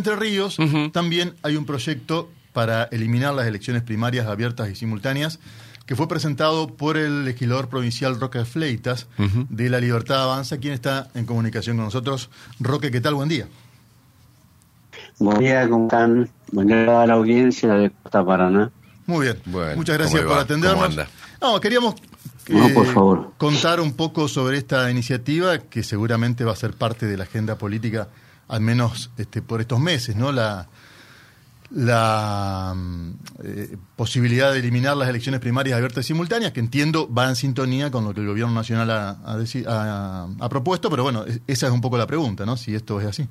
Entre Ríos también hay un proyecto para eliminar las elecciones primarias abiertas y simultáneas que fue presentado por el legislador provincial Roque Fleitas de La Libertad Avanza, quien está en comunicación con nosotros. Roque, ¿qué tal? Buen día. Buen día, ¿cómo están? Buen día a la audiencia de Costa Paraná. Muy bien, bueno, muchas gracias por atendernos. No, queríamos por favor, contar un poco sobre esta iniciativa que seguramente va a ser parte de la agenda política, al menos por estos meses, ¿no? La posibilidad de eliminar las elecciones primarias abiertas y simultáneas, que entiendo va en sintonía con lo que el gobierno nacional ha propuesto, pero bueno, esa es un poco la pregunta, ¿no? Si esto es así.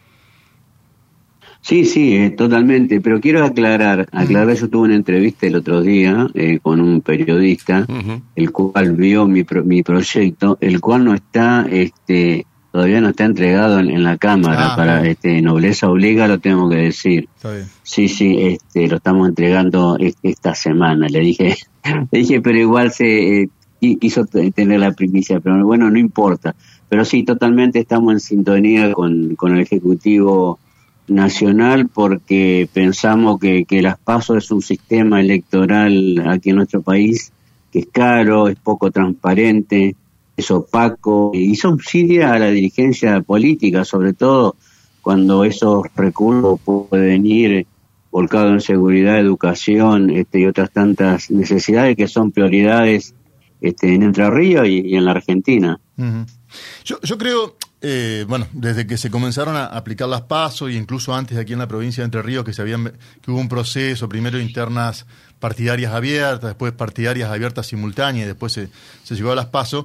Sí, totalmente, pero quiero aclarar, yo tuve una entrevista el otro día con un periodista, el cual vio mi proyecto, el cual no está, todavía no está entregado en la Cámara, para nobleza obliga, lo tengo que decir. Está bien. Sí, lo estamos entregando esta semana, le dije, pero igual quiso tener la primicia, pero bueno, no importa, pero sí, totalmente estamos en sintonía con el Ejecutivo Nacional, porque pensamos que las PASO es un sistema electoral aquí en nuestro país que es caro, es poco transparente, es opaco y subsidia a la dirigencia política, sobre todo cuando esos recursos pueden ir volcados en seguridad, educación y otras tantas necesidades que son prioridades en Entre Ríos y en la Argentina. Yo creo, desde que se comenzaron a aplicar las PASO, y incluso antes aquí en la provincia de Entre Ríos, que hubo un proceso, primero internas partidarias abiertas, después partidarias abiertas simultáneas, y después se llegó a las PASO,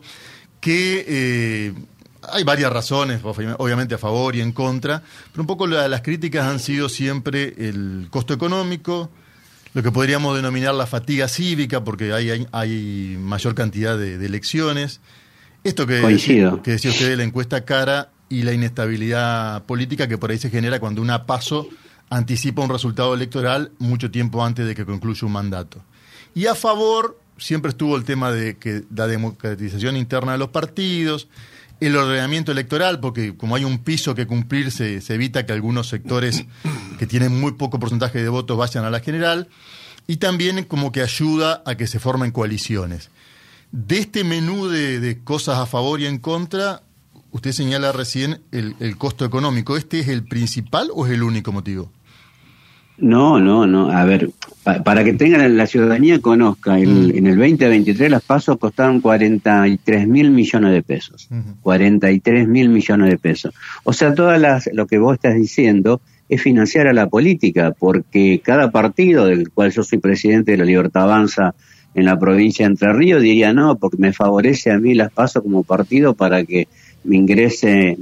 que hay varias razones, obviamente a favor y en contra, pero un poco las críticas han sido siempre el costo económico, lo que podríamos denominar la fatiga cívica, porque hay mayor cantidad de elecciones. Esto que decía usted de la encuesta cara y la inestabilidad política que por ahí se genera cuando una PASO anticipa un resultado electoral mucho tiempo antes de que concluya un mandato. Y a favor siempre estuvo el tema de que la democratización interna de los partidos, el ordenamiento electoral, porque como hay un piso que cumplir, se evita que algunos sectores que tienen muy poco porcentaje de votos vayan a la general, y también como que ayuda a que se formen coaliciones. De este menú de cosas a favor y en contra, usted señala recién el costo económico. ¿Este es el principal o es el único motivo? No. A ver, para que tengan la ciudadanía conozca, en el 2023 las PASO costaron 43.000 millones de pesos. 43.000 millones de pesos. O sea, lo que vos estás diciendo es financiar a la política, porque cada partido, del cual yo soy presidente de La Libertad Avanza en la provincia de Entre Ríos, diría no, porque me favorece a mí las PASO como partido para que me ingrese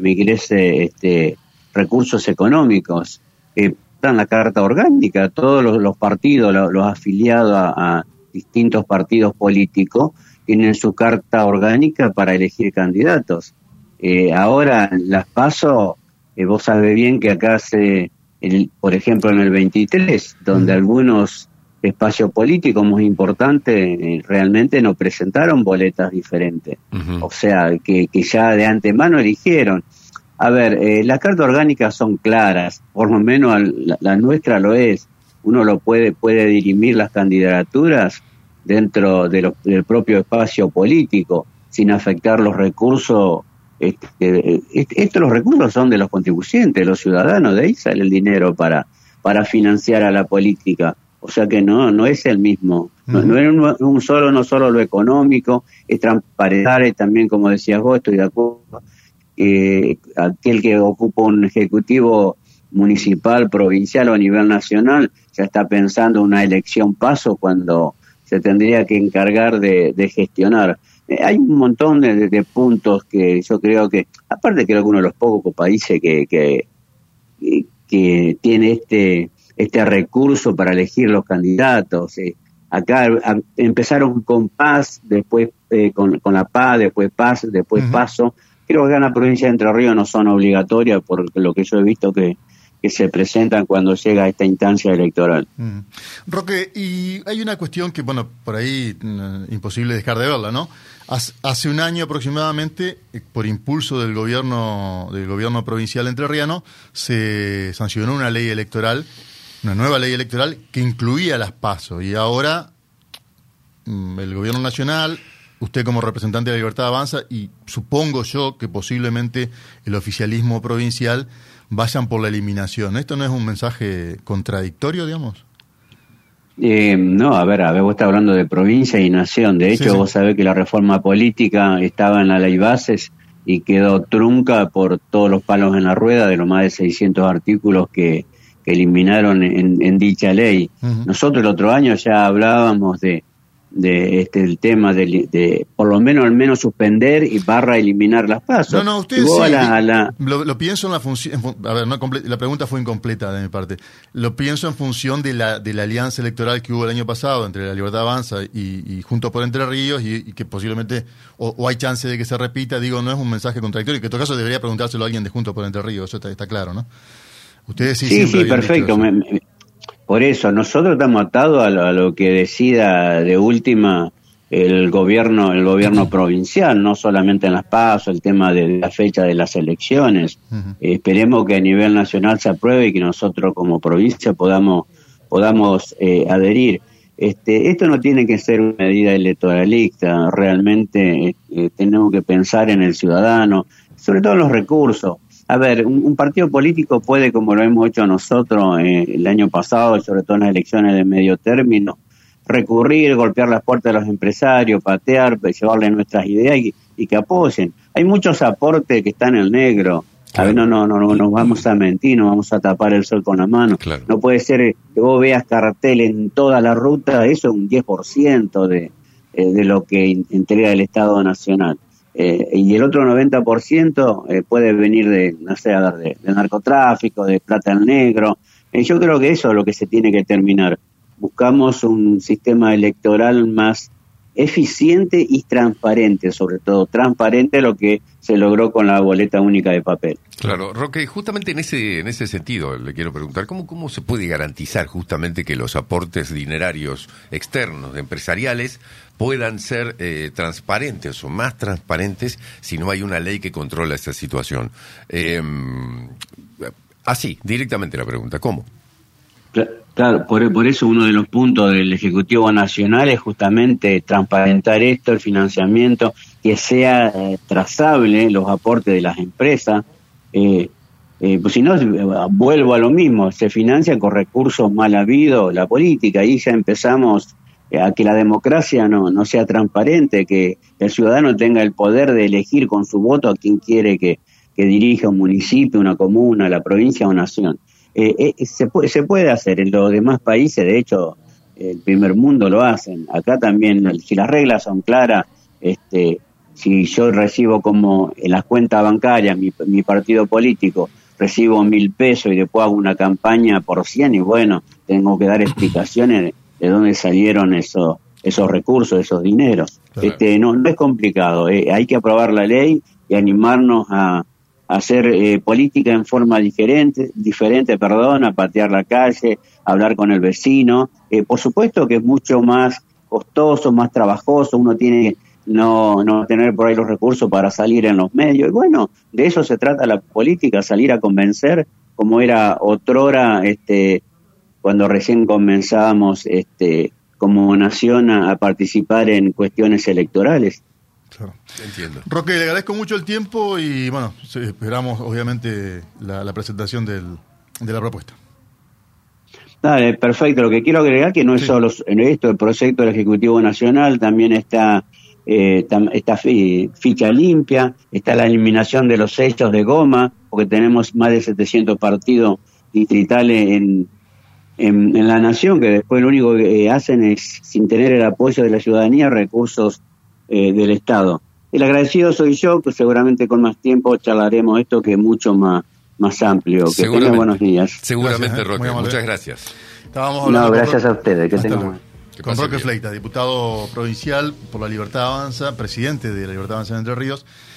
recursos económicos. En la carta orgánica, todos los partidos, los afiliados a distintos partidos políticos tienen su carta orgánica para elegir candidatos. Ahora, las PASO, vos sabés bien que acá por ejemplo en el 23, donde algunos espacios políticos muy importantes realmente no presentaron boletas diferentes. O sea, que ya de antemano eligieron. A ver, las cartas orgánicas son claras, por lo menos la nuestra lo es. Uno puede dirimir las candidaturas dentro del propio espacio político, sin afectar los recursos. Los recursos son de los contribuyentes, de los ciudadanos, de ahí sale el dinero para financiar a la política. O sea que no es el mismo. No es no solo lo económico, es transparentar, también como decías vos, estoy de acuerdo. Aquel que ocupa un ejecutivo municipal, provincial o a nivel nacional ya está pensando una elección PASO cuando se tendría que encargar de gestionar. Hay un montón de puntos que yo creo que, aparte creo que uno de los pocos países que tiene este recurso para elegir los candidatos. Acá empezaron con PAS, después con la PA, después PAS, después PASO. Creo que acá en la provincia de Entre Ríos no son obligatorias, por lo que yo he visto que que se presentan cuando llega a esta instancia electoral. Roque, y hay una cuestión que, bueno, por ahí imposible dejar de verla, ¿no? Hace un año aproximadamente, por impulso del gobierno provincial entrerriano, se sancionó una ley electoral, una nueva ley electoral que incluía las PASO, y ahora el gobierno nacional, usted como representante de la Libertad Avanza, y supongo yo que posiblemente el oficialismo provincial vayan por la eliminación. ¿Esto no es un mensaje contradictorio, digamos? No, a ver, vos estás hablando de provincia y nación. De hecho, sí. Vos sabés que la reforma política estaba en la ley bases y quedó trunca por todos los palos en la rueda de los más de 600 artículos que eliminaron en dicha ley. Uh-huh. Nosotros el otro año ya hablábamos de el tema de por lo menos suspender y eliminar las PASO. No, usted sí, lo pienso en la función, a ver, la pregunta fue incompleta de mi parte. Lo pienso en función de la alianza electoral que hubo el año pasado entre la Libertad Avanza y Juntos por Entre Ríos, y que posiblemente o hay chance de que se repita. Digo, no es un mensaje contradictorio, que en todo caso debería preguntárselo a alguien de Juntos por Entre Ríos, eso está claro, ¿no? Ustedes sí, perfecto. Por eso, nosotros estamos atados a lo que decida de última el gobierno provincial, no solamente en las PASO, el tema de la fecha de las elecciones. Uh-huh. Esperemos que a nivel nacional se apruebe y que nosotros como provincia podamos adherir. Esto no tiene que ser una medida electoralista, realmente tenemos que pensar en el ciudadano, sobre todo en los recursos. A ver, un partido político puede, como lo hemos hecho nosotros el año pasado, sobre todo en las elecciones de medio término, recurrir, golpear las puertas de los empresarios, patear, llevarles nuestras ideas y que apoyen. Hay muchos aportes que están en el negro. Claro. A ver, no nos vamos a mentir, no vamos a tapar el sol con la mano. Claro. No puede ser que vos veas cartel en toda la ruta, eso es un 10% de lo que entrega el Estado Nacional. Y el otro 90% puede venir de narcotráfico, de plata en negro. Yo creo que eso es lo que se tiene que terminar. Buscamos un sistema electoral más eficiente y transparente, sobre todo transparente, lo que se logró con la boleta única de papel. Claro, Roque, justamente en ese sentido le quiero preguntar, ¿cómo se puede garantizar justamente que los aportes dinerarios externos, empresariales, puedan ser transparentes o más transparentes si no hay una ley que controla esta situación? Así, directamente la pregunta, ¿cómo? Claro, por eso uno de los puntos del Ejecutivo Nacional es justamente transparentar esto, el financiamiento, que sea trazable los aportes de las empresas. Pues si no, vuelvo a lo mismo, se financia con recursos mal habidos la política, y ya empezamos a que la democracia no sea transparente, que el ciudadano tenga el poder de elegir con su voto a quien quiere que dirija un municipio, una comuna, la provincia o nación. Se puede hacer en los demás países, de hecho el primer mundo lo hacen. Acá también, si las reglas son claras, si yo recibo como en las cuentas bancarias mi partido político, recibo 1.000 pesos y después hago una campaña por 100, y bueno, tengo que dar explicaciones de dónde salieron esos recursos, esos dineros. Claro. No es complicado, hay que aprobar la ley y animarnos a hacer política en forma diferente, a patear la calle, a hablar con el vecino. Por supuesto que es mucho más costoso, más trabajoso, uno tiene no tener por ahí los recursos para salir en los medios. Y bueno, de eso se trata la política, salir a convencer, como era otrora, cuando recién comenzábamos como nación a participar en cuestiones electorales. Claro. Entiendo. Roque, le agradezco mucho el tiempo y bueno, esperamos obviamente la presentación de la propuesta. Dale, perfecto. Lo que quiero agregar que no es solo en esto, el proyecto del Ejecutivo Nacional, también está ficha limpia, está la eliminación de los sellos de goma, porque tenemos más de 700 partidos distritales en la nación, que después lo único que hacen es, sin tener el apoyo de la ciudadanía, recursos del Estado. El agradecido soy yo, que seguramente con más tiempo charlaremos esto, que es mucho más amplio. Que tengan buenos días. Seguramente, gracias, Roque. Muchas gracias. Estábamos hablando gracias a ustedes. Que tengan con Roque Fleitas, diputado provincial por la Libertad Avanza, presidente de la Libertad Avanza de Entre Ríos.